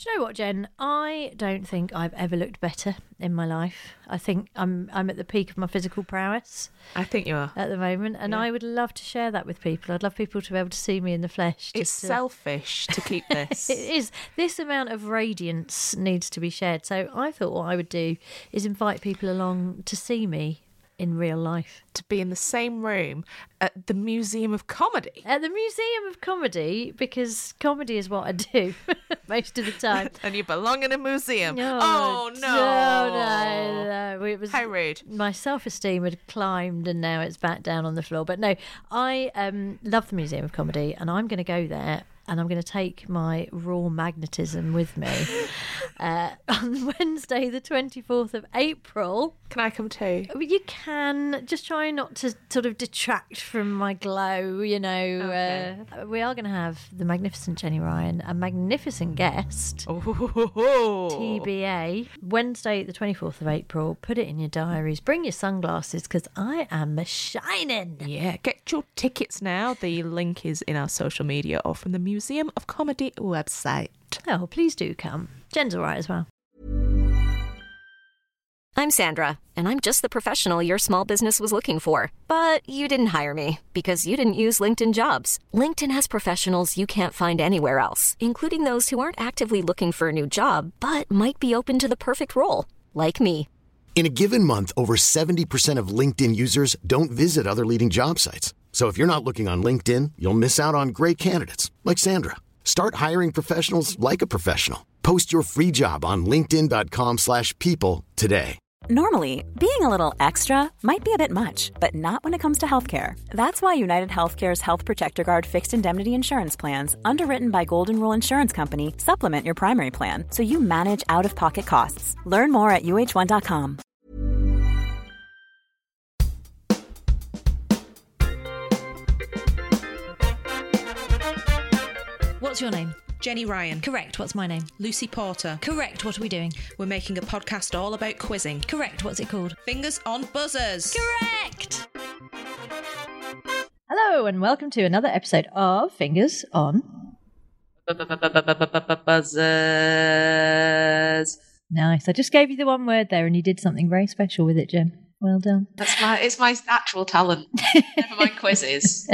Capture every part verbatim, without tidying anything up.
Do you know what, Jen? I don't think I've ever looked better in my life. I think I'm I'm at the peak of my physical prowess. I think you are. At the moment. And yeah. I would love to share that with people. I'd love people to be able to see me in the flesh. It's to... selfish to keep this. It is. This amount of radiance needs to be shared. So I thought what I would do is invite people along to see me in real life. To be in the same room at the Museum of Comedy. At the Museum of Comedy, because comedy is what I do most of the time. And you belong in a museum. No, oh, no. No, no, no. It was, how rude. My self-esteem had climbed and now it's back down on the floor. But no, I um, love the Museum of Comedy and I'm going to go there and I'm going to take my raw magnetism with me uh, on Wednesday, the twenty-fourth of April. Can I come too? You can. Just try not to sort of detract from my glow, you know. Okay. Uh, we are going to have the magnificent Jenny Ryan, a magnificent guest. Oh. T B A. Wednesday, the twenty-fourth of April. Put it in your diaries. Bring your sunglasses because I am shining. Yeah, get your tickets now. The link is in our social media or from the Museum of Comedy website. Oh, please do come. Jen's all right as well. I'm Sandra, and I'm just the professional your small business was looking for. But you didn't hire me because you didn't use LinkedIn Jobs. LinkedIn has professionals you can't find anywhere else, including those who aren't actively looking for a new job, but might be open to the perfect role, like me. In a given month, over seventy percent of LinkedIn users don't visit other leading job sites. So if you're not looking on LinkedIn, you'll miss out on great candidates like Sandra. Start hiring professionals like a professional. Post your free job on linkedin.com slash people today. Normally, being a little extra might be a bit much, but not when it comes to healthcare. That's why United Healthcare's Health Protector Guard fixed indemnity insurance plans, underwritten by Golden Rule Insurance Company, supplement your primary plan so you manage out-of-pocket costs. Learn more at U H one dot com. What's your name? Jenny Ryan. Correct. What's my name? Lucy Porter. Correct. What are we doing? We're making a podcast all about quizzing. Correct. What's it called? Fingers on Buzzers. Correct. Hello and welcome to another episode of Fingers on Buzzers. Nice. I just gave you the one word there and you did something very special with it, Jen. Well done. That's my, it's my actual talent. Never mind quizzes.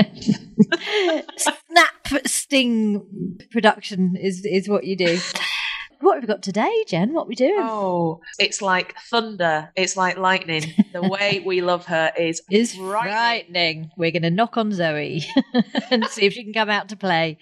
Snap sting production is, is what you do. What have we got today, Jen? What are we doing? Oh, it's like thunder. It's like lightning. The way we love her is, is frightening. frightening. We're going to knock on Zoe and see if she can come out to play.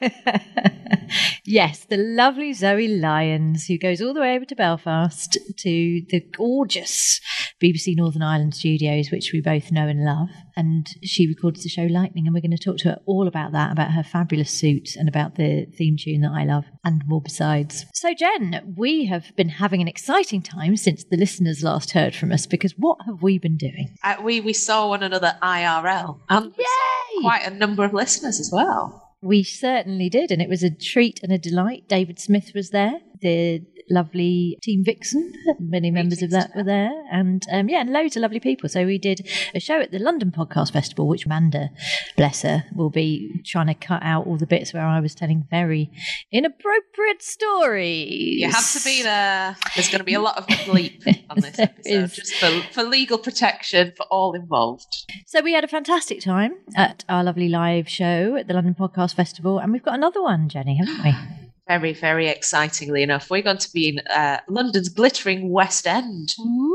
Yes, the lovely Zoe Lyons, who goes all the way over to Belfast to the gorgeous B B C Northern Ireland studios, which we both know and love. And she records the show Lightning, and we're going to talk to her all about that, about her fabulous suit and about the theme tune that I love, and more besides. So, Jen, we have been having an exciting time since the listeners last heard from us, because what have we been doing? Uh, we, we saw one another I R L, and we saw quite a number of listeners as well. We certainly did, and it was a treat and a delight. David Smith was there, the lovely Team Vixen, many members of that were there, and um, yeah, and loads of lovely people. So we did a show at the London Podcast Festival, which Amanda, bless her, will be trying to cut out all the bits where I was telling very inappropriate stories. You have to be there. There's going to be a lot of bleep on this episode, just for, for legal protection for all involved. So we had a fantastic time at our lovely live show at the London Podcast Festival, and we've got another one, Jenny, haven't we? Very, very excitingly enough, we're going to be in uh, London's glittering West End. Ooh.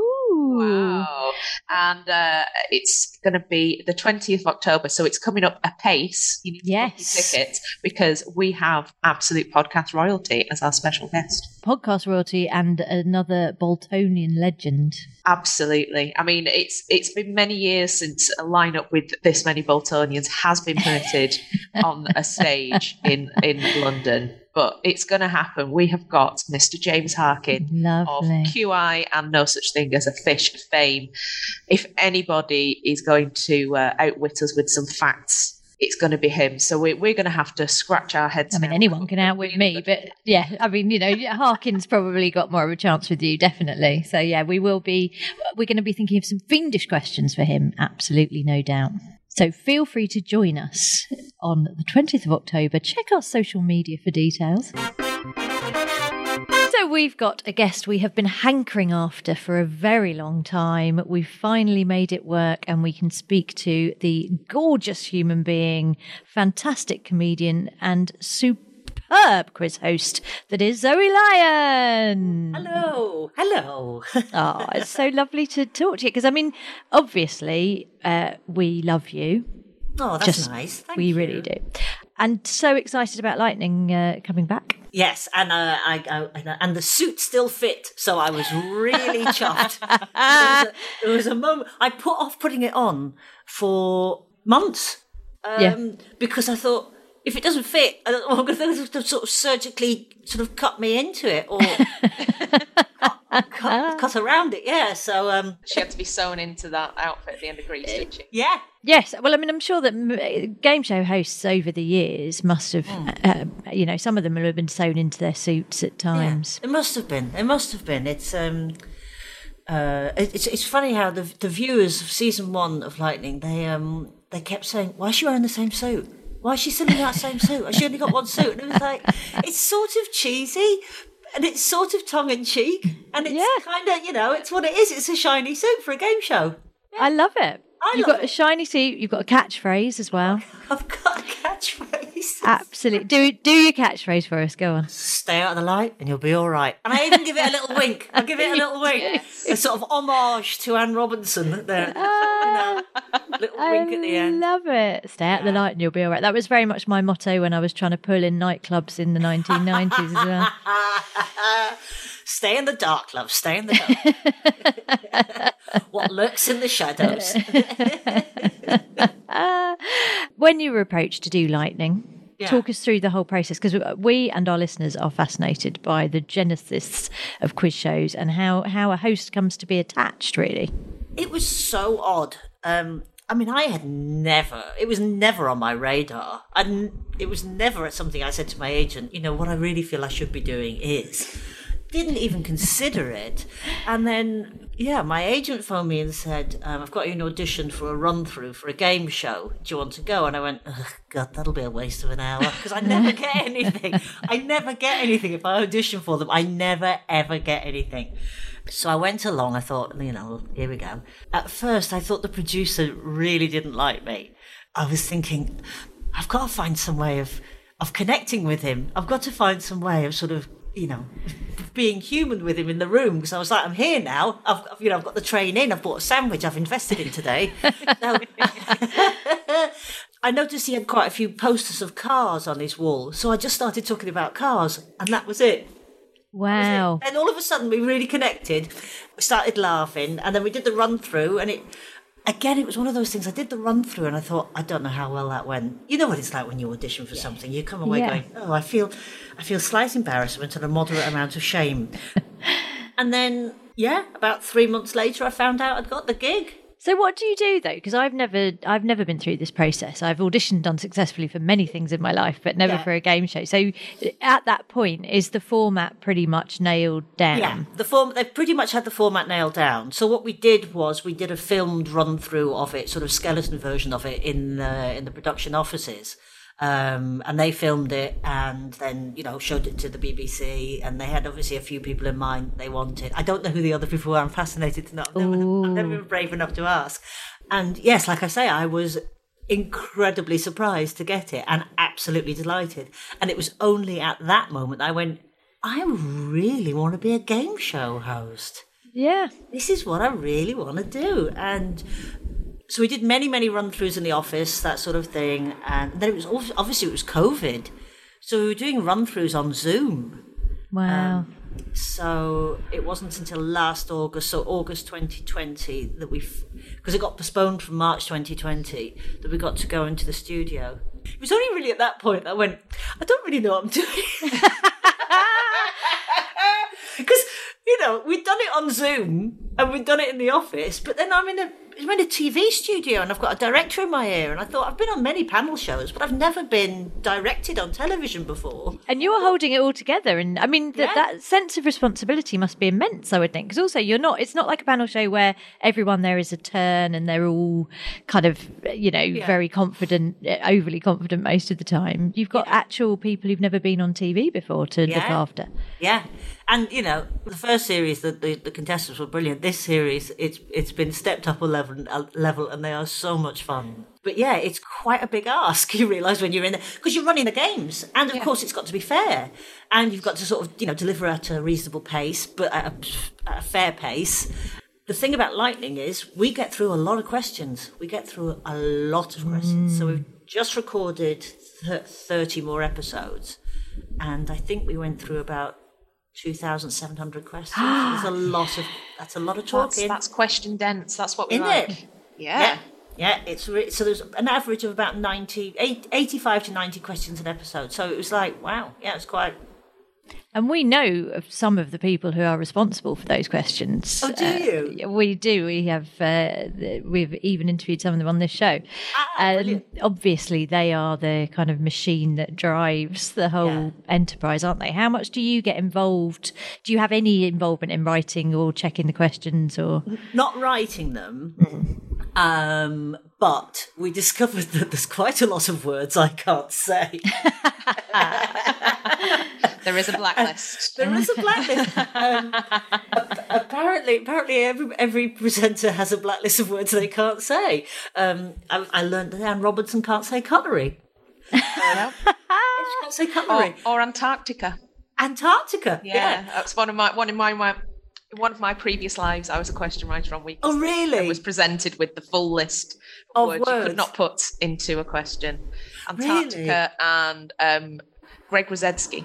Wow. And uh, it's going to be the twentieth of October, so it's coming up apace. You need to yes. book your tickets because we have Absolute Podcast Royalty as our special guest. Podcast royalty and another Boltonian legend. Absolutely. I mean, it's it's been many years since a lineup with this many Boltonians has been permitted on a stage in, in London. But it's going to happen. We have got Mister James Harkin Lovely. of Q I and No Such Thing as a Fish fame. If anybody is going to uh, outwit us with some facts, it's going to be him. So we're, we're going to have to scratch our heads. I mean, anyone can outwit me, but yeah, I mean, you know, Harkin's probably got more of a chance with you, definitely. So yeah, we will be, we're going to be thinking of some fiendish questions for him, absolutely, no doubt. So feel free to join us on the twentieth of October. Check our social media for details. we've got a guest we have been hankering after for a very long time. We've finally made it work, and we can speak to the gorgeous human being, fantastic comedian, and superb quiz host that is Zoe Lyon. Hello, hello. Oh, it's so lovely to talk to you, because, I mean, obviously, uh, we love you. Oh, that's Just, nice. Thank we you. really do. And so excited about Lightning uh, coming back. Yes, and uh, I, I and the suit still fit, so I was really chuffed. There was, a, there was a moment I put off putting it on for months, um, Yeah. because I thought, if it doesn't fit, I don't know, I'm going to sort of surgically sort of cut me into it or cut, cut, cut around it. Yeah, so um, She had to be sewn into that outfit at the end of Grease, didn't she? yeah. Yes, well, I mean, I'm sure that m- game show hosts over the years must have, uh, you know, some of them will have been sewn into their suits at times. Yeah, it must have been. It must have been. It's um, uh, it- it's it's funny how the the viewers of season one of Lightning, they um they kept saying, "Why is she wearing the same suit? Why is she still in that same suit? She only got one suit." And it was like, it's sort of cheesy, and it's sort of tongue in cheek, and it's Yeah. kind of, you know, it's what it is. It's a shiny suit for a game show. I love it. I You've love got a it. shiny suit. You've got a catchphrase as well. I've got a catchphrase. Absolutely. Do do your catchphrase for us. Go on. Stay out of the light and you'll be all right. And I even give it a little wink. I give it a little wink. A sort of homage to Anne Robinson there. You know, little wink at the I end. love it. Stay out the light and you'll be all right. That was very much my motto when I was trying to pull in nightclubs in the nineteen nineties as well. Stay in the dark, love. Stay in the dark. What lurks in the shadows. Uh, when you were approached to do Lightning, Yeah. talk us through the whole process, because we and our listeners are fascinated by the genesis of quiz shows and how, how a host comes to be attached, really. It was so odd. Um, I mean, I had never, it was never on my radar. And it was never something I said to my agent, you know, what I really feel I should be doing is. Didn't even consider it. And then, yeah, my agent phoned me and said, um, I've got you an audition for a run-through for a game show. Do you want to go? And I went, oh, God, that'll be a waste of an hour. Because I never get anything. I never get anything. If I audition for them, I never, ever get anything. So I went along. I thought, you know, here we go. At first, I thought the producer really didn't like me. I was thinking, I've got to find some way of, of connecting with him. I've got to find some way of sort of, you know, being human with him in the room, because I was like, I'm here now. I've, you know, I've got the train in. I've bought a sandwich I've invested in today. So, I noticed he had quite a few posters of cars on his wall, so I just started talking about cars, and that was it. Wow. And all of a sudden, we really connected. We started laughing, and then we did the run through, and it. Again, it was one of those things. I did the run through, and I thought, I don't know how well that went. You know what it's like when you audition for something. You come away Yeah. going, oh, I feel, I feel slight embarrassment and a moderate amount of shame. And then, yeah, about three months later, I found out I'd got the gig. So what do you do though? Because I've never, I've never been through this process. I've auditioned unsuccessfully for many things in my life, but never Yeah. for a game show. So at that point, is the format pretty much nailed down? Yeah, the form. They pretty much had the format nailed down. So what we did was we did a filmed run through of it, sort of skeleton version of it in the in the production offices, um, and they filmed it and then you know showed it to the B B C. And they had obviously a few people in mind they wanted. I don't know who the other people were. I'm fascinated to know. I've never, I've never been brave enough to ask. And yes, like I say, I was incredibly surprised to get it and absolutely delighted. And it was only at that moment I went, I really want to be a game show host. Yeah. This is what I really want to do. And so we did many, many run-throughs in the office, that sort of thing. And then it was also, obviously it was COVID. So we were doing run-throughs on Zoom. Wow. Um, so it wasn't until last August, so August twenty twenty, that we, because it got postponed from March twenty twenty, that we got to go into the studio. It was only really at that point that I went, I don't really know what I'm doing. Because, you know, we'd done it on Zoom and we've done it in the office. But then I'm in a I'm in a T V studio and I've got a director in my ear. And I thought, I've been on many panel shows, but I've never been directed on television before. And you're holding it all together. And I mean, th- Yeah. that sense of responsibility must be immense, I would think. Because also, you're not, it's not like a panel show where everyone there is a turn and they're all kind of, you know, Yeah. very confident, uh, overly confident most of the time. You've got actual people who've never been on T V before to look Yeah. after. Yeah. And, you know, the first series, the, the, the contestants were brilliant. This series, it's it's been stepped up a level, a level, and they are so much fun. But yeah, it's quite a big ask, you realise, when you're in there, because you're running the games. And, of course, it's got to be fair. And you've got to sort of, you know, deliver at a reasonable pace, but at a, at a fair pace. The thing about Lightning is we get through a lot of questions. We get through a lot of questions. Mm. So we've just recorded th- thirty more episodes. And I think we went through about two thousand seven hundred questions. There's a lot of, that's a lot of That's, talking. that's question dense. That's what we Isn't like. it? Yeah. Yeah. Yeah, it's re- so there's an average of about ninety, eight, eighty-five to ninety questions an episode. So it was like, wow, yeah, it's quite. And we know of some of the people who are responsible for those questions. Oh, do you? Uh, we do. We have. Uh, we've even interviewed some of them on this show. Ah, and brilliant. obviously, they are the kind of machine that drives the whole Yeah. enterprise, aren't they? How much do you get involved? Do you have any involvement in writing or checking the questions? Or Not writing them, um, but we discovered that there's quite a lot of words I can't say. There is a blacklist. There is a blacklist. Um, ap- apparently, apparently, every every presenter has a blacklist of words they can't say. Um, I, I learned that Anne Robertson can't say cutlery. Um, she can't say or, cutlery. or Antarctica. Antarctica. Yeah, Yeah. that's one of my one of my, my one of my previous lives. I was a question writer on Weekly. Oh, really? I was presented with the full list of, Of words, you words? could not put into a question. Antarctica and um, Greg Rosetsky.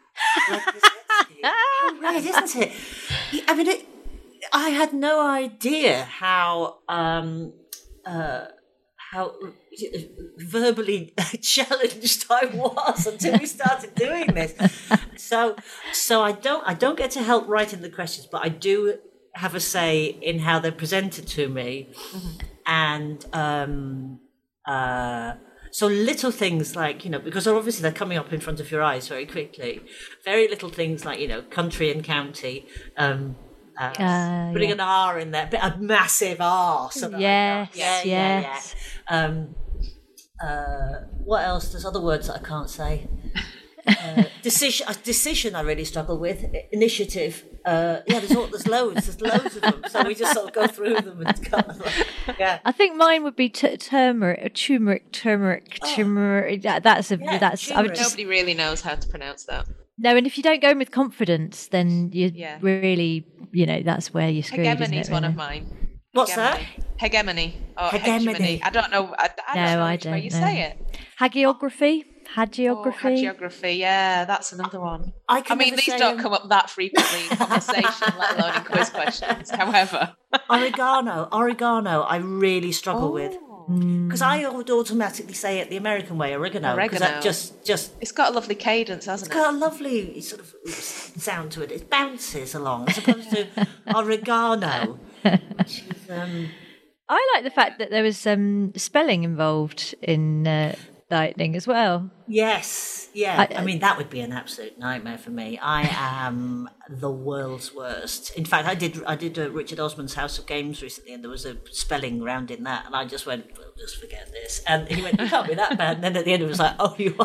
How weird, isn't it? I mean, it, I had no idea how um, uh, how verbally challenged I was until we started doing this. So, so I don't I don't get to help writing the questions, but I do have a say in how they're presented to me, mm-hmm. and um, uh. So little things like, you know, because obviously they're coming up in front of your eyes very quickly. Very little things like, you know, country and county, um, uh, Uh, putting yeah. an R in there, a massive R. Something Yes, like that. Yeah, yeah, yes. yeah. Um, uh, what else? There's other words that I can't say. Uh, decision, uh, decision. I really struggle with initiative. Uh, yeah, there's all, there's loads, there's loads of them. So we just sort of go through them and kind of like, yeah. I think mine would be t- turmeric, turmeric, turmeric, turmeric. That, that's a Yeah, that's. I would turmeric. just Nobody really knows how to pronounce that. no, and if you don't go in with confidence, then you Yeah. really, you know, that's where you're screwed. isn't Hegemony it, is one really? of mine. What's Hegemony. Hegemony. Or Hegemony. hegemony. I don't know. I, I don't No, know I which way don't you know. say it. Hagiography, Oh, hagiography. hagiography. Yeah, that's another one. I I can mean, never these say, don't um, come up that frequently in conversation, let alone in quiz questions. However, Oregano, oregano, I really struggle with Oh. because I would automatically say it the American way, oregano, because that Oregano. just just it's got a lovely cadence, hasn't it's it? got a lovely sort of sound to it. It bounces along as opposed to oregano, which is um, I like the fact that there was some spelling involved in uh, Lightning as well. yes, yeah. I- I, mean, that would be an absolute nightmare for me. I am the world's worst. In fact, I did I did uh, Richard Osman's House of Games recently, and there was a spelling round in that, and I just went, well, just forget this. And he went, you can't be that bad. And then at the end, it was like, oh, you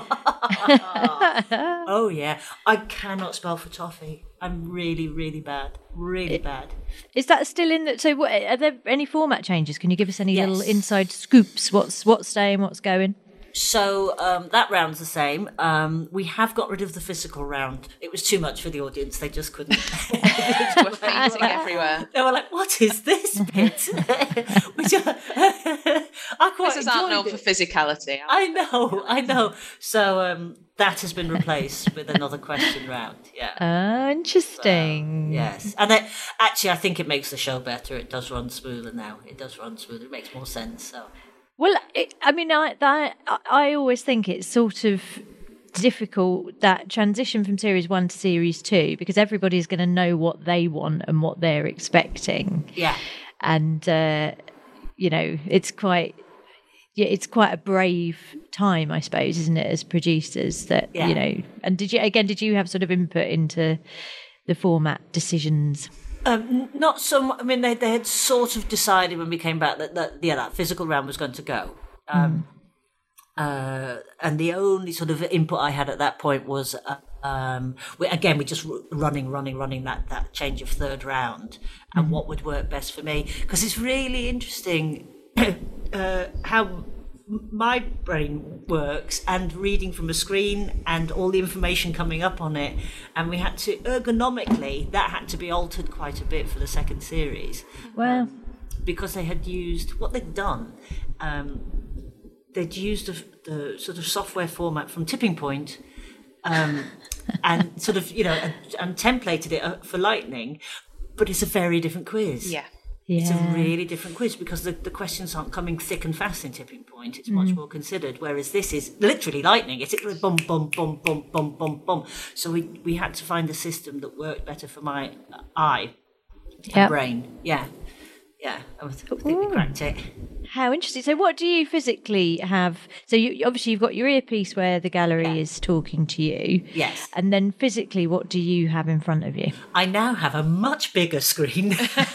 are. Oh yeah, I cannot spell for toffee. I'm really, really bad, really bad. Is that still in? The, so, what, are there any format changes? Can you give us any Yes. little inside scoops? What's what's staying? What's going? So um, that round's the same. Um, we have got rid of the physical round. It was too much for the audience. They just couldn't. We're fainting everywhere. They were like, "What is this bit?" Which I, I quite Quizzes aren't known enjoyed for it. physicality. I know, I know. So um, that has been replaced with another question round. Yeah. Ah, interesting. Yes, and then, actually, I think it makes the show better. It does run smoother now. It does run smoother. It makes more sense. So Well, it, I mean, I that I, I always think it's sort of difficult, that transition from series one to series two, because everybody's going to know what they want and what they're expecting. Yeah. And, uh, you know, it's quite... Yeah, it's quite a brave time, I suppose, isn't it, as producers? That Yeah. you know, and did you again? Did you have sort of input into the format decisions? Um, not so much. I mean, they they had sort of decided when we came back that, that yeah, that physical round was going to go. Um, mm. uh, and the only sort of input I had at that point was, uh, um, we, again, we just r- running, running, running that, that change of third round and mm. what would work best for me. Because it's really interesting uh, how my brain works and reading from a screen and all the information coming up on it. And we had to, ergonomically, that had to be altered quite a bit for the second series. Well, um, because they had used, what they'd done, um, they'd used the, the sort of software format from Tipping Point um, and sort of, you know, and, and templated it for Lightning, but it's a very different quiz. Yeah. yeah. It's a really different quiz because the, the questions aren't coming thick and fast in Tipping Point. It's much mm. more considered, whereas this is literally Lightning. It's literally bum, bum, bum, bum, bum, bum, bum. So we, we had to find a system that worked better for my eye and yep. brain. Yeah. Yeah, I think we cracked it. How interesting. So what do you physically have? So you, obviously you've got your earpiece where the gallery Yeah. is talking to you. Yes. And then physically, what do you have in front of you? I now have a much bigger screen.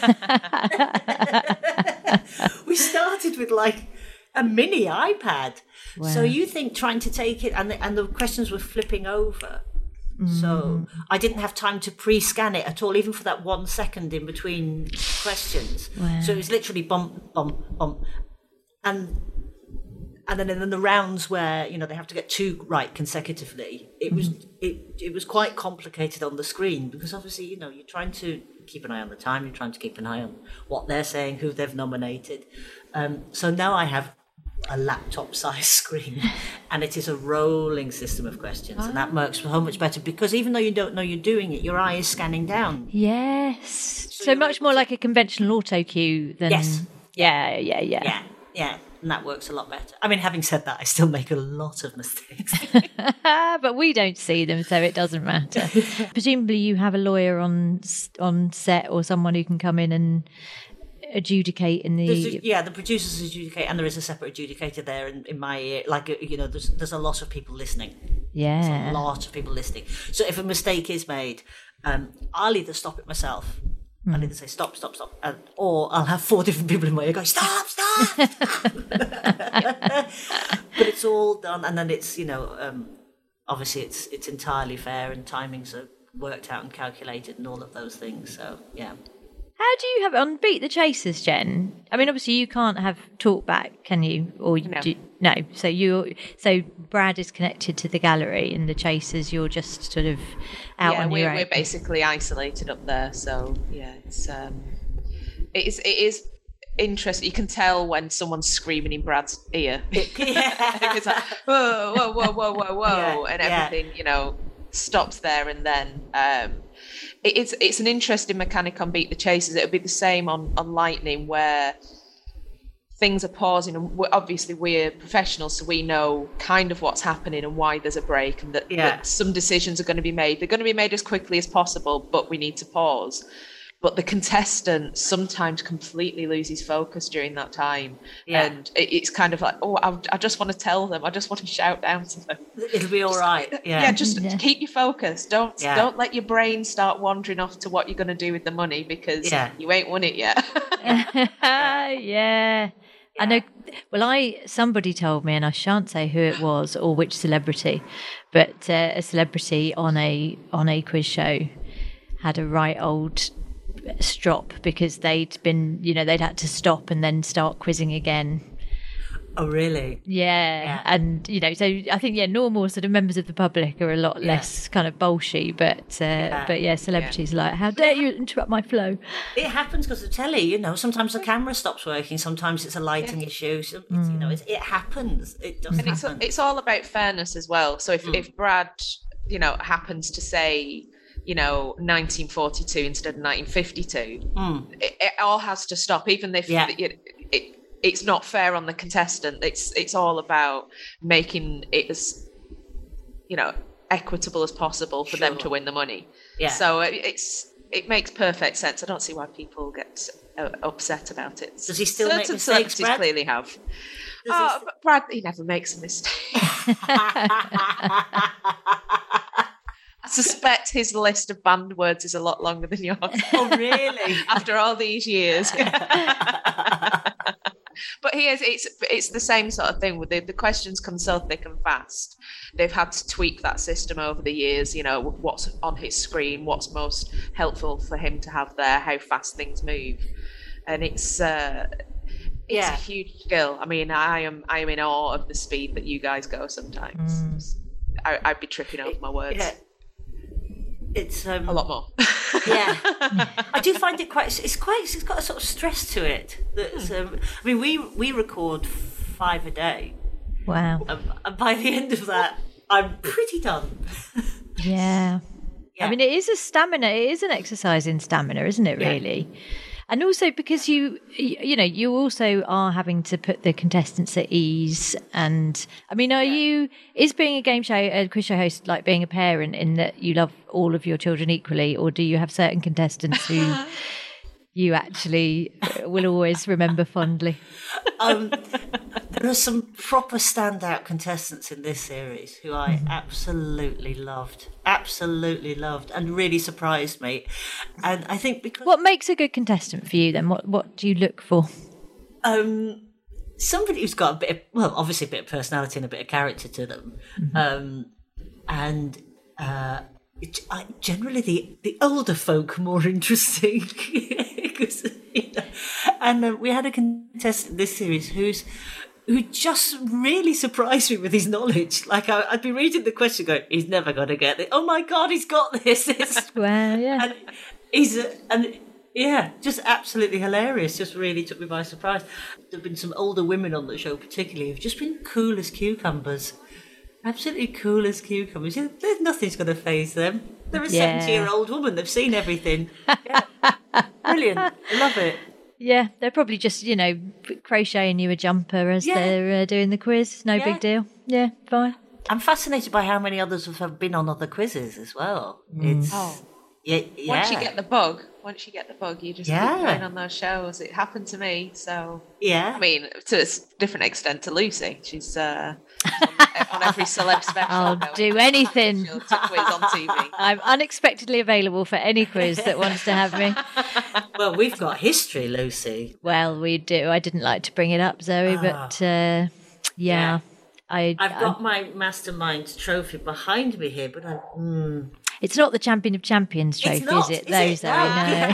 We started with like a mini iPad. Wow. So you think trying to take it, and the, and the questions were flipping over. So I didn't have time to pre-scan it at all, even for that one second in between questions. Wow. So it was literally bump, bump, bump. And and then in the rounds where, you know, they have to get two right consecutively, it was mm-hmm. it, it was quite complicated on the screen because obviously, you know, you're trying to keep an eye on the time, you're trying to keep an eye on what they're saying, who they've nominated. Um, so now I have a laptop-sized screen, and it is a rolling system of questions, oh. and that works so much better because even though you don't know you're doing it, your eye is scanning down. Yes. So, So much more like a conventional auto cue than... Yes. Yeah, yeah, yeah. Yeah, yeah, and that works a lot better. I mean, having said that, I still make a lot of mistakes. But we don't see them, so it doesn't matter. Presumably you have a lawyer on on set or someone who can come in and adjudicate in the a, yeah the producers adjudicate, and there is a separate adjudicator there in, in my ear. Like, you know, there's there's a lot of people listening. Yeah, there's a lot of people listening. So if a mistake is made, um, I'll either stop it myself. Mm. I'll either say stop, stop, stop, and, or I'll have four different people in my ear going stop, stop. But it's all done, and then it's, you know, um, obviously it's it's entirely fair, and timings are worked out and calculated, and all of those things. So yeah. How do you have it on Beat the Chasers, Jen? I mean, obviously you can't have talk back, can you? Or no. Do, no. So you, so Brad is connected to the gallery, and the Chasers, you're just sort of out yeah, on we're, your own. we're basically isolated up there. So yeah, it's um, it is it is interesting. You can tell when someone's screaming in Brad's ear. It's like whoa, whoa, whoa, whoa, whoa, whoa, yeah, and everything, yeah. you know, stops there and then. Um, It's it's an interesting mechanic on Beat the Chasers. It'll be the same on, on Lightning, where things are pausing, and we're, obviously we're professionals, so we know kind of what's happening and why there's a break, and that, yeah. that some decisions are going to be made. They're going to be made as quickly as possible, but we need to pause. But the contestant sometimes completely loses focus during that time. Yeah. And it, it's kind of like, oh, I, I just want to tell them. I just want to shout down to them. It'll be all right. Yeah, Yeah, just Yeah. keep your focus. Don't Yeah. don't let your brain start wandering off to what you're going to do with the money, because Yeah. you ain't won it yet. yeah. I know. Well, I somebody told me, and I shan't say who it was or which celebrity, but uh, a celebrity on a on a quiz show had a right old strop because they'd been, you know, they'd had to stop and then start quizzing again. Oh, really? Yeah. Yeah. And, you know, so I think, yeah, normal sort of members of the public are a lot Yeah. less kind of bolshy, but, uh, Yeah. but yeah, celebrities are like, how dare you interrupt my flow? It happens because of telly, you know. Sometimes the camera stops working. Sometimes it's a lighting issue. So it's, you know, it's, it happens. It does And it's happen. it's all about fairness as well. So if, Mm. if Brad, you know, happens to say, you know, nineteen forty-two instead of nineteen fifty-two, Mm. it, it all has to stop, even if Yeah. it, it, it's not fair on the contestant. It's it's all about making it as you know, equitable as possible for Sure. them to win the money. Yeah. So it, it's it makes perfect sense. I don't see why people get uh, upset about it. Does he still make Certain mistakes, celebrities Brad? clearly have. Does Oh, he but Brad, he never makes a mistake. I suspect his list of banned words is a lot longer than yours. Oh, really? After all these years. But he is, it's it's the same sort of thing with the, the questions come so thick and fast. They've had to tweak that system over the years, you know, what's on his screen, what's most helpful for him to have there, how fast things move. And it's uh it's Yeah. a huge skill. I mean, I am I am in awe of the speed that you guys go sometimes. Mm. I, I'd be tripping over my words. Yeah. It's um, A lot more. Yeah, I do find it quite. It's quite. It's got a sort of stress to it. That's, um, I mean, we we record five a day, Wow. um, and by the end of that, I'm pretty done. Yeah. Yeah. I mean, it is a stamina. It is an exercise in stamina, isn't it? Yeah. Really. And also because you, you know, you also are having to put the contestants at ease. And I mean, are you, is being a game show, a quiz show host like being a parent in that you love all of your children equally? Or do you have certain contestants who you actually will always remember fondly? Um, there are some proper standout contestants in this series who I absolutely loved, absolutely loved, and really surprised me. And I think because What makes a good contestant for you then? What What do you look for? um, somebody who's got a bit of, well, obviously a bit of personality and a bit of character to them, um, and uh, it, I, generally the the older folk are more interesting. 'Cause, you know, and uh, we had a contestant in this series who's who just really surprised me with his knowledge. Like I, I'd be reading the question, going, "He's never going to get it." Oh my God, he's got this! It's, Well, yeah. and he's uh, and yeah, just absolutely hilarious. Just really took me by surprise. There've been some older women on the show, particularly, who've just been cool as cucumbers. Absolutely cool as cucumbers. There's nothing's going to faze them. They're a Yeah. seventy-year-old woman. They've seen everything. Yeah. Brilliant. I love it. Yeah, they're probably just, you know, crocheting you a jumper as Yeah. they're uh, doing the quiz. No Yeah. big deal. Yeah, fine. I'm fascinated by how many others have been on other quizzes as well. It's Oh. yeah, yeah. Once you get the bug, once you get the bug, you just Yeah. keep playing on those shows. It happened to me, so yeah. I mean, to a s- different extent to Lucy. She's uh, on, on every celeb special. I'll going, do anything. She'll to quiz on T V. I'm unexpectedly available for any quiz that wants to have me. Well, we've got history, Lucy. Well, we do. I didn't like to bring it up, Zoe, but uh, yeah, Yeah. I. I've I- got my Mastermind trophy behind me here, but I, mm, It's not the Champion of Champions trophy, not, is it? is Though, it? Zoe, No.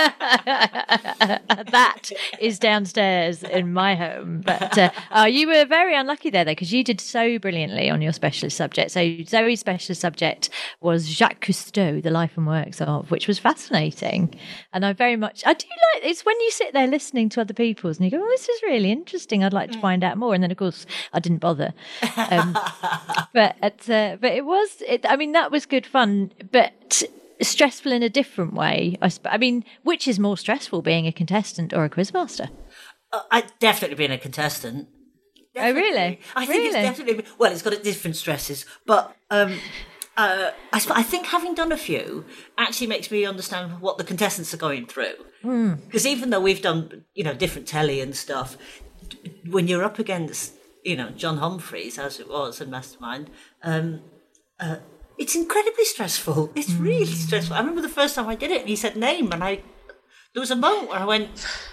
no. That is downstairs in my home. But uh, oh, you were very unlucky there, though, because you did so brilliantly on your specialist subject. So Zoe's specialist subject was Jacques Cousteau, the life and works of, which was fascinating. And I very much, I do like, it's when you sit there listening to other people's and you go, oh, this is really interesting. I'd like to find out more. And then, of course, I didn't bother. Um, but uh, but it was, it, I mean, that was good fun. But stressful in a different way. I, sp- I mean, which is more stressful, being a contestant or a quizmaster? uh, I'd definitely been a contestant. Oh, really? I think Really? it's definitely well. It's got different stresses, but um, uh, I, sp- I think having done a few actually makes me understand what the contestants are going through. Because even though we've done, you know, different telly and stuff, when you're up against, you know, John Humphreys, as it was in Mastermind, um, uh, it's incredibly stressful. It's really stressful. I remember the first time I did it, and he said name, and I there was a moment where I went,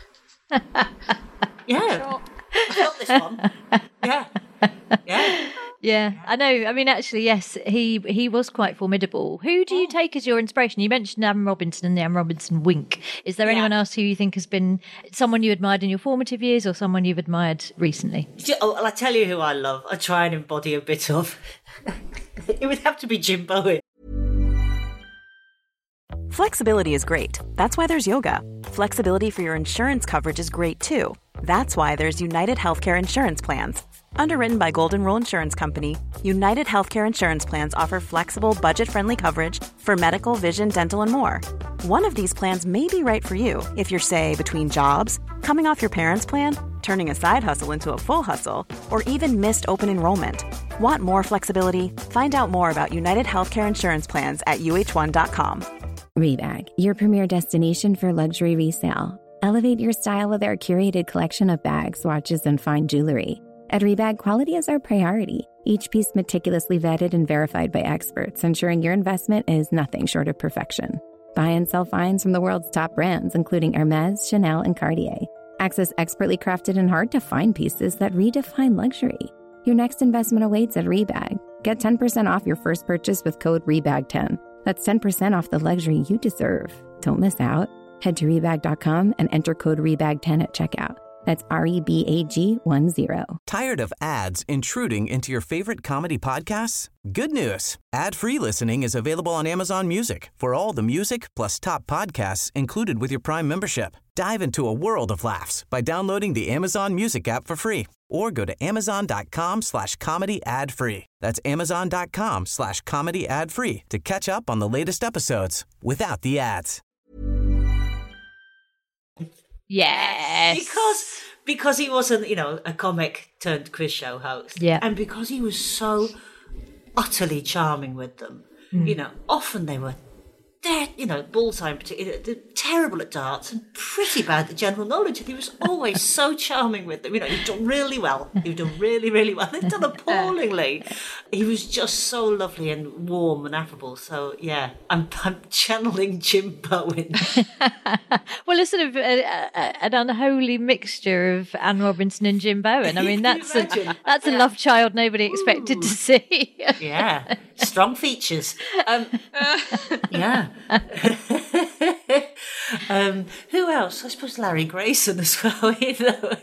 yeah, I got this one, yeah, yeah. Yeah, I know. I mean, actually, yes, he he was quite formidable. Who do you take as your inspiration? You mentioned Anne Robinson and the Anne Robinson wink. Is there Yeah. anyone else who you think has been someone you admired in your formative years or someone you've admired recently? Oh, well, I tell you who I love. I try and embody a bit of. It would have to be Jim Bowen. Flexibility is great. That's why there's yoga. Flexibility for your insurance coverage is great too. That's why there's United Healthcare Insurance Plans. Underwritten by Golden Rule Insurance Company, United Healthcare Insurance Plans offer flexible, budget-friendly coverage for medical, vision, dental, and more. One of these plans may be right for you if you're, say, between jobs, coming off your parents' plan, turning a side hustle into a full hustle, or even missed open enrollment. Want more flexibility? Find out more about United Healthcare Insurance Plans at U H one dot com. Rebag, your premier destination for luxury resale. Elevate your style with our curated collection of bags, watches, and fine jewelry. At Rebag, quality is our priority. Each piece meticulously vetted and verified by experts, ensuring your investment is nothing short of perfection. Buy and sell finds from the world's top brands, including Hermes, Chanel, and Cartier. Access expertly crafted and hard-to-find pieces that redefine luxury. Your next investment awaits at Rebag. Get ten percent off your first purchase with code rebag ten. That's ten percent off the luxury you deserve. Don't miss out. Head to rebag dot com and enter code rebag ten at checkout. That's R E B A G one zero. Tired of ads intruding into your favorite comedy podcasts? Good news. Ad-free listening is available on Amazon Music for all the music plus top podcasts included with your Prime membership. Dive into a world of laughs by downloading the Amazon Music app for free or go to amazon.com slash comedy ad free. That's amazon.com slash comedy ad free to catch up on the latest episodes without the ads. Yes. Because because he wasn't, you know, a comic turned quiz show host. Yeah. And because he was so utterly charming with them. Mm. You know, often they were dead, you know, Bullseye in particular, they're terrible at darts and pretty bad at general knowledge. And he was always so charming with them. You know, he'd done really well. He'd done really, really well. They'd done appallingly. He was just so lovely and warm and affable. So, yeah, I'm, I'm channeling Jim Bowen. Well, it's sort of a, a, an unholy mixture of Anne Robinson and Jim Bowen. I mean, that's a, that's a yeah. love child nobody expected Ooh. to see. Yeah, strong features. Um, yeah. um, who else? I suppose Larry Grayson as well. You know,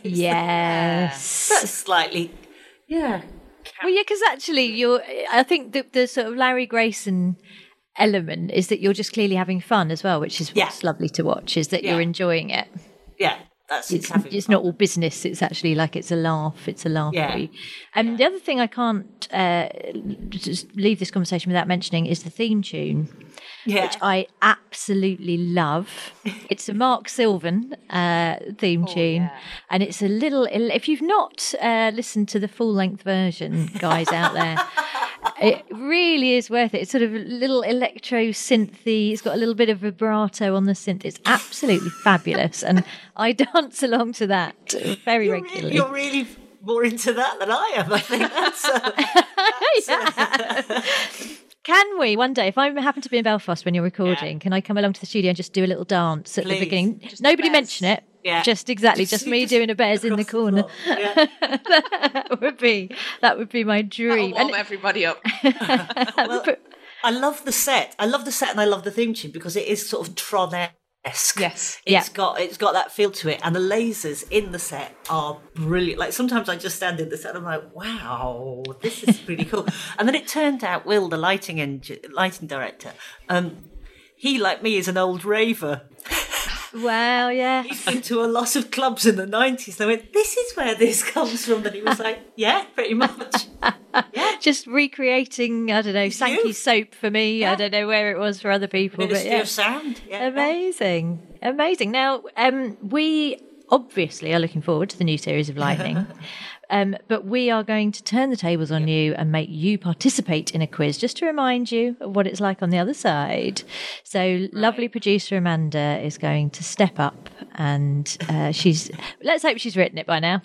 yes, that's slightly, yeah. Well, yeah, because actually, you're. I think the, the sort of Larry Grayson element is that you're just clearly having fun as well, which is what's yeah. lovely to watch. Is that yeah. you're enjoying it. Yeah. That's it's it's, it's not all business. It's actually like it's a laugh. It's a laugh. Yeah. For you. And yeah. the other thing I can't uh, just leave this conversation without mentioning is the theme tune, yeah. which I absolutely love. It's a Mark Sylvan uh, theme oh, tune, yeah. and it's a little. If you've not uh, listened to the full length version, guys out there. It really is worth it. It's sort of a little electro synthy. It's got a little bit of vibrato on the synth. It's absolutely fabulous, and I dance along to that very you're regularly. Really, you're really more into that than I am. I think that's. Uh, that's uh, Can we one day, if I happen to be in Belfast when you're recording, Yeah. can I come along to the studio and just do a little dance at Please. the beginning? Just Nobody a mention it. Yeah. Just exactly, just, Just- me just doing a bears in the across the corner. floor. Yeah. That would be that would be my dream. That'll warm everybody up. Well, I love the set. I love the set, and I love the theme tune because it is sort of Tron-esque. Yes. It's Yeah. got it's got that feel to it, and the lasers in the set are brilliant. Like sometimes I just stand in the set and I'm like, wow, this is pretty cool. And then it turned out Will, the lighting engine, lighting director, um, he like me is an old raver. Wow, yeah. He's been to a lot of clubs in the nineties. And I went, this is where this comes from. And he was like, yeah, pretty much. Yeah. Just recreating, I don't know, Sankey you. soap for me. Yeah. I don't know where it was for other people, Ministry but yeah. of Sound. Yeah. Amazing. Amazing. Now, um, we obviously are looking forward to the new series of Lightning. Um, but we are going to turn the tables on you and make you participate in a quiz just to remind you of what it's like on the other side. So right. Lovely producer Amanda is going to step up and uh, she's, let's hope she's written it by now.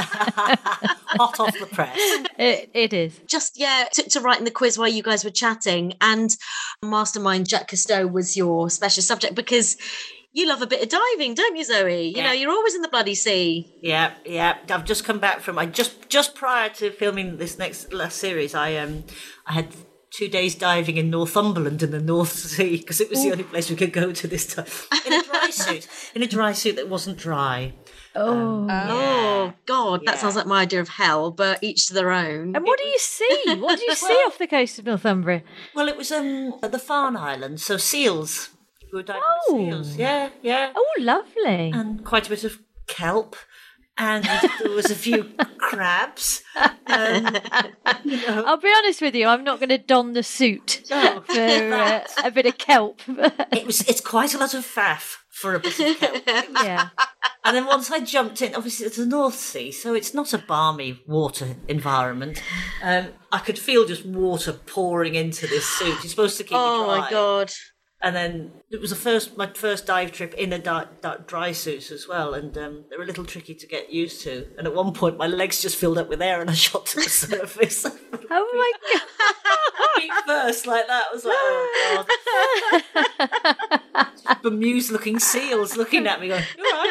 Hot off the press. It, it is. Just, yeah, took to writing the quiz while you guys were chatting, and Mastermind Jacques Cousteau was your special subject because you love a bit of diving, don't you, Zoe? You Yeah. know, you're always in the bloody sea. Yeah, yeah. I've just come back from. I just just prior to filming this next last series, I um I had two days diving in Northumberland in the North Sea because it was the only place we could go to this time in a dry suit. In a dry suit that wasn't dry. Oh. Um, Oh, God, that Yeah. sounds like my idea of hell, but each to their own. And what do you see? What do you see Well- off the coast of Northumbria? Well, it was um at the Farne Islands, so seals. We were diving Oh. with seals. Yeah, yeah. Oh, lovely. And quite a bit of kelp. And there was a few crabs. Um, you know. I'll be honest with you, I'm not going to don the suit No. for uh, a bit of kelp. It was. It's quite a lot of faff for a bit of kelp. Yeah. And then once I jumped in, obviously it's the North Sea, so it's not a balmy water environment. Um, I could feel just water pouring into this suit. You're supposed to keep Oh it dry. my God. And then it was the first my first dive trip in a di- di- dry suit as well, and um, they were a little tricky to get used to. And at one point, my legs just filled up with air, and I shot to the surface. Oh my God. Feet first, like that. I was like, oh God. Just bemused-looking seals looking at me, going, "You all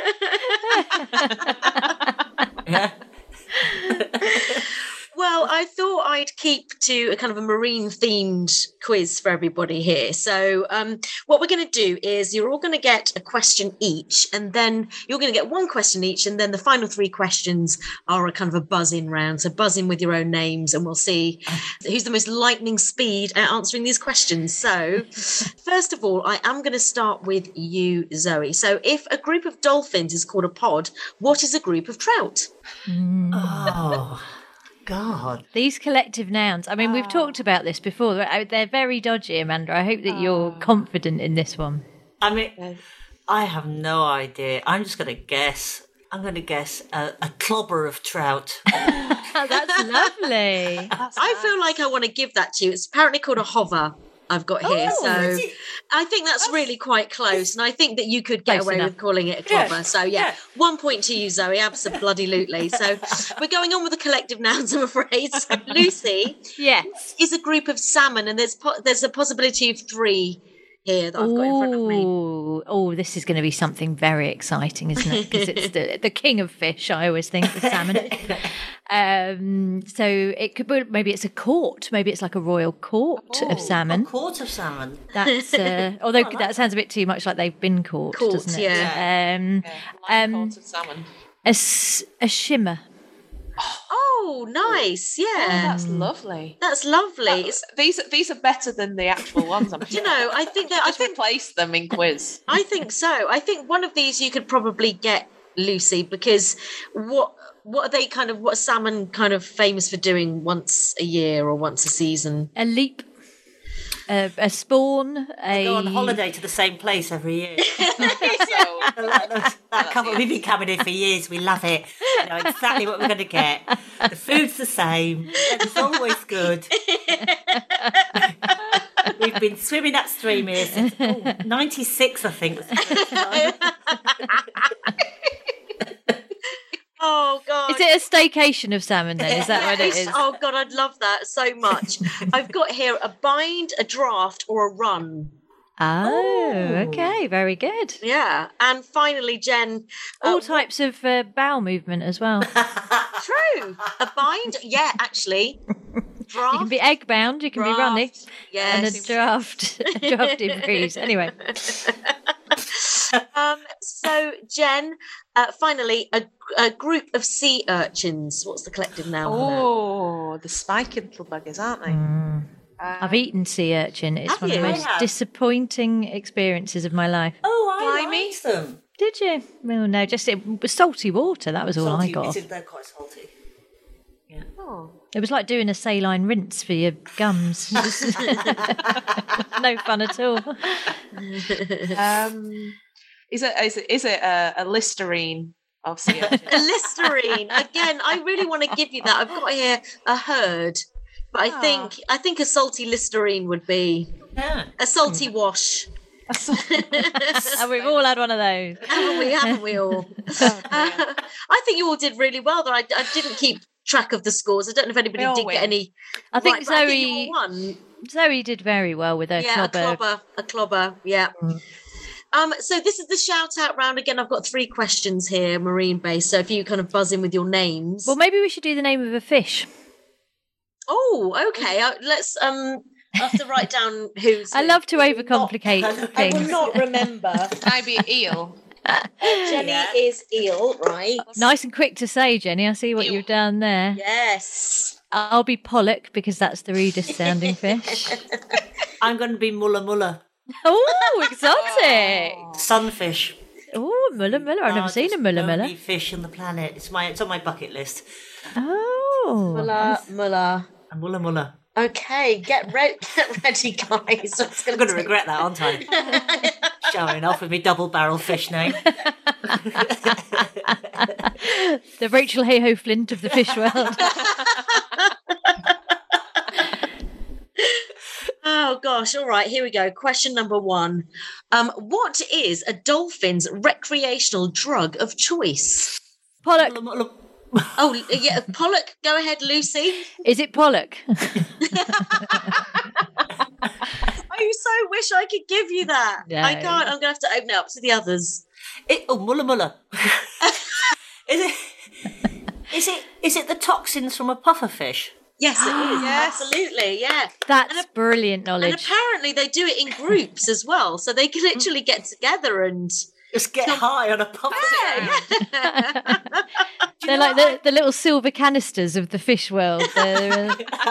right?" Yeah. Well, I thought I'd keep to a kind of a marine-themed quiz for everybody here. So um, what we're going to do is you're all going to get a question each, and then you're going to get one question each, and then the final three questions are a kind of a buzz-in round. So buzz in with your own names, and we'll see who's the most lightning speed at answering these questions. So first of all, I am going to start with you, Zoe. So if a group of dolphins is called a pod, what is a group of trout? Mm. Oh, God. These collective nouns. I mean, we've talked about this before. They're they're very dodgy, Amanda. I hope that you're confident in this one. I mean, I have no idea. I'm just going to guess. I'm going to guess a, a clobber of trout. That's lovely. I feel like I want to give that to you. It's apparently called a hover. I've got here, Oh, so is it? I think that's really quite close, and I think that you could get Close away enough. with calling it a Yeah, clobber. So yeah, yeah. one point to you, Zoe, absolutely. So we're going on with the collective nouns, I'm afraid. So Lucy Yes. is a group of salmon, and there's po- there's a possibility of three here that I've got in front of me. Ooh, oh, this is going to be something very exciting, isn't it? Because it's the, the king of fish, I always think, the salmon. Um, so it could be, maybe it's a court, maybe it's like a royal court of A salmon. quart of salmon. That's uh, although that sounds a bit too much like they've been caught, Caught, doesn't it? yeah. Um, Like um, quarts of salmon. a, s- a shimmer. Oh, nice, Oh, yeah, that's lovely. that's lovely. It's, These these are better than the actual ones. I'm you know, I think that I just think replace them in quiz. I think so. I think one of these you could probably get, Lucy, because what what are they kind of what are salmon kind of famous for doing once a year or once a season? A leap. A, a spawn. A Go on holiday to the same place every year. So that that couple, we've been coming in for years. We love it. We know exactly what we're going to get. The food's the same. It's always good. We've been swimming upstream here since oh, ninety-six, I think. Was the first time. Oh God. Is it a staycation of salmon then? Is that what it is? Oh God, I'd love that so much. I've got here a bind, a draft, or a run. Oh, okay, very good. Yeah, and finally, Jen. All uh, types of uh, bowel movement as well. True. A bind. Yeah, actually. Draft. You can be egg bound, you can be running, Yes. and a draft, a drafting breeze. Anyway, Um, so, Jen, uh, finally, a, a group of sea urchins. What's the collective noun for oh, the spiky little buggers, aren't they? Mm. I've eaten sea urchin. It's Have one of you? the I most have. disappointing experiences of my life. Oh, I Blimey. liked them. Did you? Well, no, just it was salty water. That was all I Salty, got. it's- They're quite salty. that? Oh. It was like doing a saline rinse for your gums. No fun at all. Um, is it is it is it a, a Listerine of sea urchins? A Listerine. Again, I really want to give you that. I've got here a herd. But I Ah. think I think a salty Listerine would be Yeah. a salty wash. And we've all had one of those. Haven't we? Haven't we all? Oh, Uh, I think you all did really well. Though I, I didn't keep track of the scores. I don't know if anybody We all did win. get any. I think right, but I think you Zoe- all won. Zoe did very well with her Yeah, a clobber. clobber, a clobber. Yeah. Um, so this is the shout out round again. I've got three questions here, marine based. So if you kind of buzz in with your names. Well, maybe we should do the name of a fish. Oh, okay. Uh, let's um. I have to write down who's. I who. love to overcomplicate I will things. not remember. Maybe an eel. Jenny Yeah. is eel, right? Nice and quick to say, Jenny. I see what you've done there. Yes. I'll be pollock because that's the rudest sounding fish. I'm going to be mulla mulla. Oh, exotic! Sunfish. Oh, mulla mulla. I've never Oh, seen a just mulla only mulla. fish on the planet. It's my it's on my bucket list. Oh, Mulla, mulla. A mulla mulla. Okay, get, re- get ready, guys. It's I'm gonna going to take- regret that, aren't I? Showing off with my double barrel fish name. The Rachel Hayhoe Flint of the fish world. Oh gosh, all right, here we go. Question number one. Um, what is a dolphin's recreational drug of choice? Pollock. Oh, yeah, pollock. Go ahead, Lucy. Is it pollock? I so wish I could give you that. No. I can't. I'm going to have to open it up to the others. It, oh, mulla mulla. Is it? Is it? Is it the toxins from a pufferfish? Yes, it is. Yes. Absolutely, yeah. That's And a- brilliant knowledge. And apparently they do it in groups as well. So they can literally get together and... Just get high on a pufferfish. Yeah. They're like the, the little silver canisters of the fish world. They're, uh...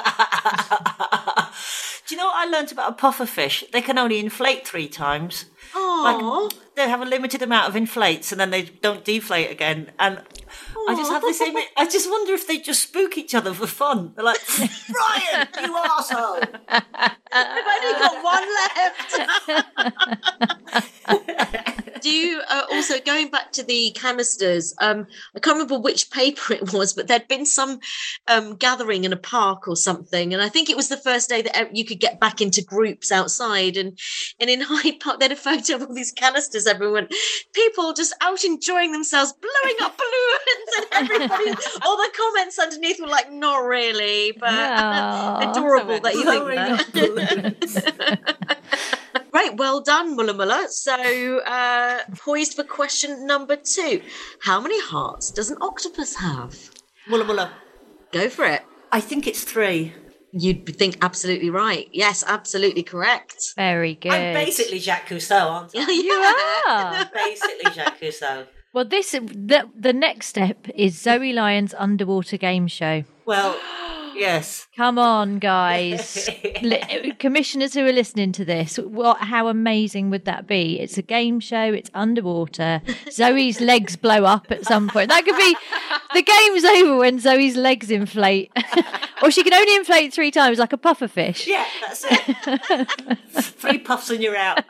Do you know what I learnt about a pufferfish? They can only inflate three times. Aww. Like, they have a limited amount of inflates and then they don't deflate again. And I just have this image. I just wonder if they just spook each other for fun. They're like, Brian, you arsehole. I've only got one left. Do you uh, also, going back to the canisters, um, I can't remember which paper it was, but there'd been some um, gathering in a park or something. And I think it was the first day that you could get back into groups outside. And, and in Hyde Park, they had a photo of all these canisters. Everyone, people just out enjoying themselves, blowing up balloons. And everybody, all the comments underneath were like, not really, but No. adorable that you Blowing think that. Right, well done, Mulla Mulla. So, uh, poised for question number two. How many hearts does an octopus have? Mulla mulla. Go for it. I think it's three. You'd think absolutely right. Yes, absolutely correct. Very good. I'm basically Jacques Cousteau, aren't I? You are. I'm basically Jacques Cousteau. Well, this the, the next step is Zoe Lyon's underwater game show. Well, yes. Come on, guys. Li- commissioners who are listening to this, what? How amazing would that be? It's a game show. It's underwater. Zoe's legs blow up at some point. That could be the game's over when Zoe's legs inflate, or she can only inflate three times, like a puffer fish. Yeah, that's it. Three puffs and you're out.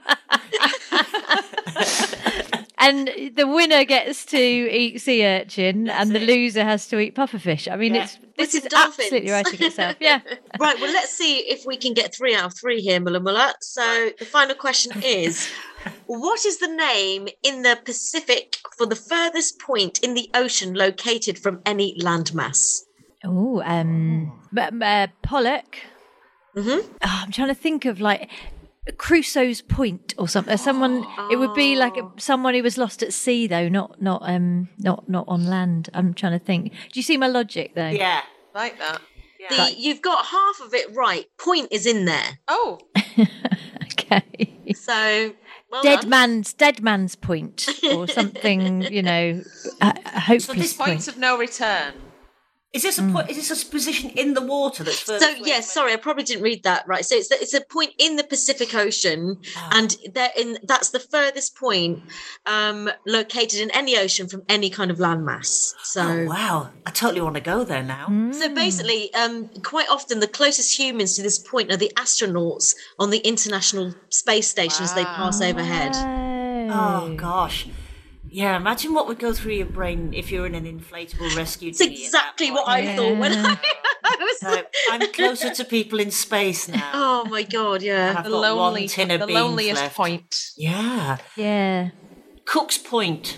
And the winner gets to eat sea urchin, and the loser has to eat pufferfish. I mean, Yeah. it's this With is the dolphins. absolutely writing itself. Yeah. Right, well, let's see if we can get three out of three here, Mulla Mulla. So the final question is, what is the name in the Pacific for the furthest point in the ocean located from any landmass? Oh, um, but, uh, pollock. Mm-hmm. Oh, I'm trying to think of like Crusoe's Point or something. Someone. It would be like a, someone who was lost at sea, though, not not um not not on land. I'm trying to think. Do you see my logic, though? Yeah. Like that. The, Right. You've got half of it right. Point is in there. Oh, Okay. So, well Dead done. man's dead man's point or something. You know, a, a hopeless this point. points of no return. Is this a point? Is this a position in the water that's further So away yes, from- sorry, I probably didn't read that right. So it's it's a point in the Pacific Ocean, and there in that's the furthest point um, located in any ocean from any kind of landmass. So. Oh wow! I totally want to go there now. So basically, um, quite often the closest humans to this point are the astronauts on the International Space Station as they pass overhead. Oh gosh. Yeah, imagine what would go through your brain if you're in an inflatable rescue It's dinghy at that exactly what point. I thought when I, I was. So I'm closer to people in space now. Oh my god! Yeah. I've The got lonely, one tin of the beans loneliest left. point. Yeah. Yeah. Cook's Point.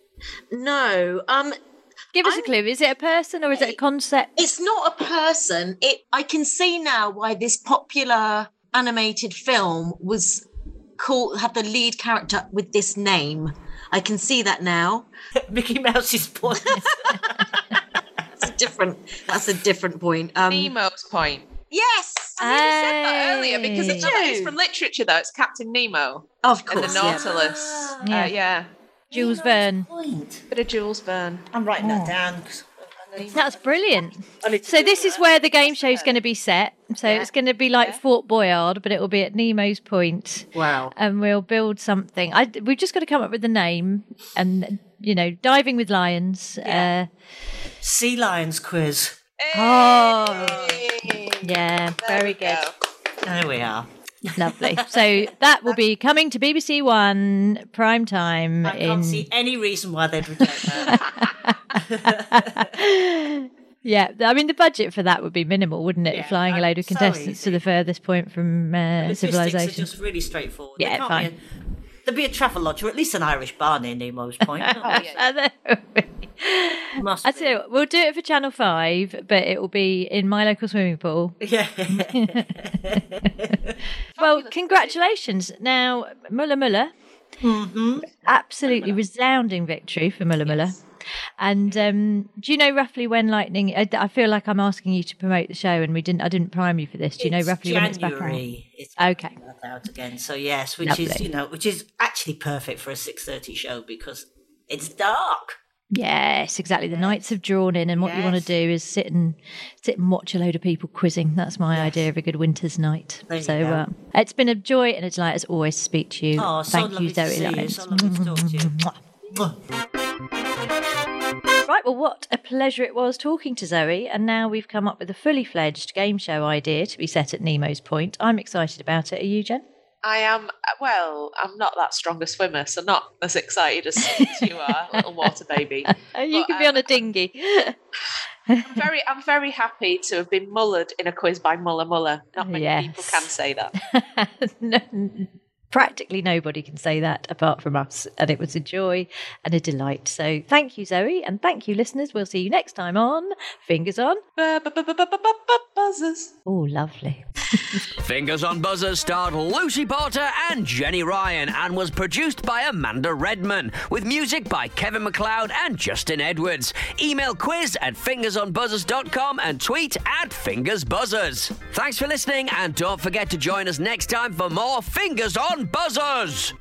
No. Um. Give us a I'm- clue. Is it a person or is it a concept? It's not a person. It. I can see now why this popular animated film was called had the lead character with this name. I can see that now. Mickey Mouse's Point. That's a different. That's a different point. Um, Nemo's point. Yes. I nearly said that earlier because Hey. it's, not, it's from literature, though. It's Captain Nemo Of and the course. yeah. Nautilus. Yeah. Uh, yeah. Jules Verne. Point. Bit of Jules Verne. I'm writing that down. 'cause That's brilliant. I need to So do this that. is where the game show's going to be set. So it's going to be like Fort Boyard, but it will be at Nemo's Point. Wow. And we'll build something. I, we've just got to come up with a name, and you know, diving with lions. Yeah. Uh, Sea Lions quiz. oh, yeah, There very we good. go. There we are. Lovely. So that will be coming to B B C One prime time. I in... can't see any reason why they'd reject that. Yeah, I mean, the budget for that would be minimal, wouldn't it? Yeah, Flying a load of so contestants easy. to the furthest point from uh, Logistics civilization. are just really straightforward. Yeah, There can't fine. Be a, there'd be a Travelodge or at least an Irish bar near Nemo's Point. Oh, yeah. Must I be. tell you what, we'll do it for Channel five, but it will be in my local swimming pool. Yeah. Well, congratulations. Now, Muller Muller, mm-hmm. absolutely resounding victory for Muller Muller. And um, do you know roughly when Lightning? I, I feel like I'm asking you to promote the show, and we didn't. I didn't prime you for this. Do you It's know roughly when it's back on? January. It's Okay. back out again. So yes, which Lovely. is you know, which is actually perfect for a six thirty show because it's dark. Yes, exactly. The nights have drawn in, and what you want to Yes. do is sit and sit and watch a load of people quizzing. That's my Yes. idea of a good winter's night. There you so go. uh, it's been a joy and a delight as always to speak to you. Oh, so Thank lovely you, to Zoe see you. Lyons. So lovely to talk to you. Mwah. Right, well, what a pleasure it was talking to Zoe, and now we've come up with a fully fledged game show idea to be set at Nemo's Point. I'm excited about it. Are you, Jen? I am, well, I'm not that strong a swimmer, so not as excited as, as you are, little water baby. Oh, you But, can be um, on a dinghy. I'm very, I'm very happy to have been mullered in a quiz by Muller Muller. Not many Yes. people can say that. No, practically nobody can say that apart from us, and it was a joy and a delight. So thank you, Zoe, and thank you, listeners. We'll see you next time on Fingers On. Buzzers. Oh, lovely. Fingers on Buzzers starred Lucy Porter and Jenny Ryan and was produced by Amanda Redman with music by Kevin MacLeod and Justin Edwards. Email quiz at fingers on buzzers dot com and tweet at fingersbuzzers. Thanks for listening, and don't forget to join us next time for more Fingers on Buzzers.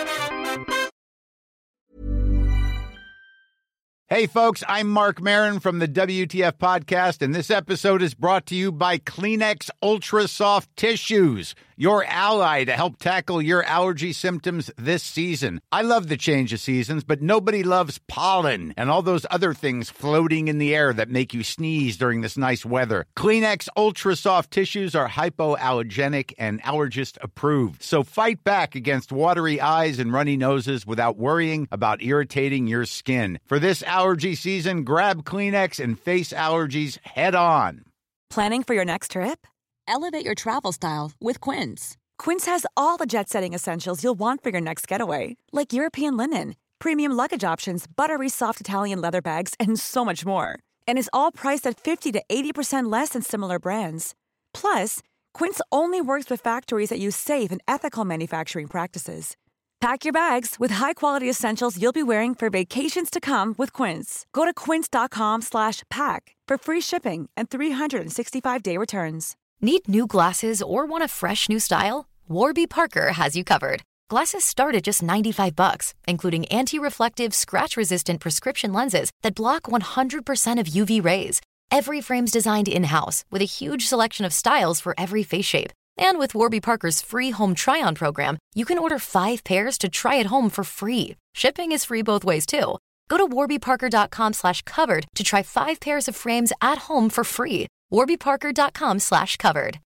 Hey, folks, I'm Mark Maron from the W T F Podcast, and this episode is brought to you by Kleenex Ultra Soft Tissues, your ally to help tackle your allergy symptoms this season. I love the change of seasons, but nobody loves pollen and all those other things floating in the air that make you sneeze during this nice weather. Kleenex Ultra Soft Tissues are hypoallergenic and allergist approved, so fight back against watery eyes and runny noses without worrying about irritating your skin. For this allergy season, grab Kleenex and face allergies head on. Planning for your next trip? Elevate your travel style with Quince. Quince has all the jet-setting essentials you'll want for your next getaway, like European linen, premium luggage options, buttery soft Italian leather bags, and so much more. And is all priced at fifty to eighty percent less than similar brands. Plus, Quince only works with factories that use safe and ethical manufacturing practices. Pack your bags with high-quality essentials you'll be wearing for vacations to come with Quince. Go to quince.com slash pack for free shipping and three sixty-five day returns. Need new glasses or want a fresh new style? Warby Parker has you covered. Glasses start at just ninety-five bucks, including anti-reflective, scratch-resistant prescription lenses that block one hundred percent of U V rays. Every frame's designed in-house with a huge selection of styles for every face shape. And with Warby Parker's free home try-on program, you can order five pairs to try at home for free. Shipping is free both ways, too. Go to warbyparker.com slash covered to try five pairs of frames at home for free. warbyparker.com slash covered.